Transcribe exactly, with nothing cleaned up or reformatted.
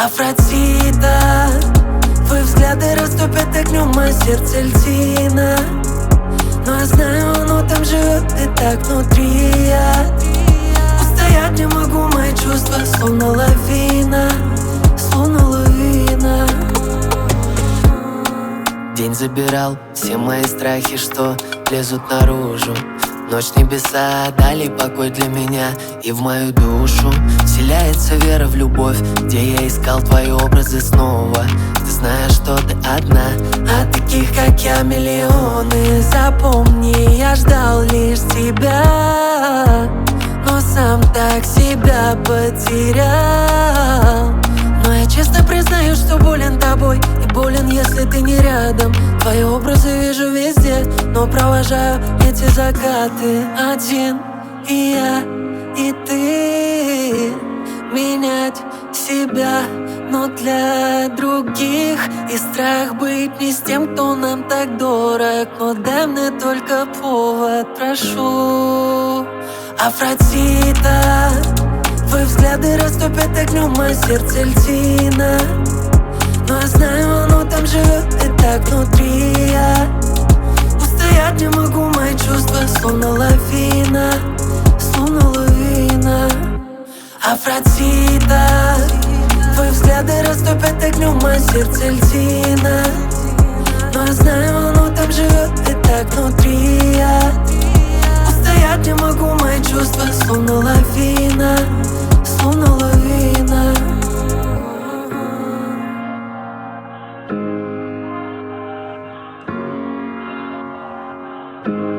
Афродита, твои взгляды растопят огнем мое сердце льдина. Но я знаю, оно там живет и так внутри я. Устоять не могу, мои чувства словно лавина, словно лавина. День забирал все мои страхи, что лезут наружу. Ночь небеса дали покой для меня и в мою душу вселяется вера в любовь, где я искал твои образы снова. Ты знаешь, что ты одна, а таких, как я, миллионы. Запомни, я ждал лишь тебя, но сам так себя потерял. Но я честно признаю, что болен тобой, и болен, если ты не рядом. Твои образы вижу везде, но провожаю эти закаты один. И я, и ты. Менять себя, но для других. И страх быть не с тем, кто нам так дорог. Но дай мне только повод, прошу. Афродита, твои взгляды растопят огнем мое сердце льдина. Но я знаю, оно там живет и так внутри я. Устоять не могу, мои чувства словно лавина, словно лавина. Афродита, твои взгляды растопят огнем мое сердце льдина. Но я знаю, оно там живет и так внутри я. Устоять не могу, мои чувства словно лавина, словно лавина. Thank you.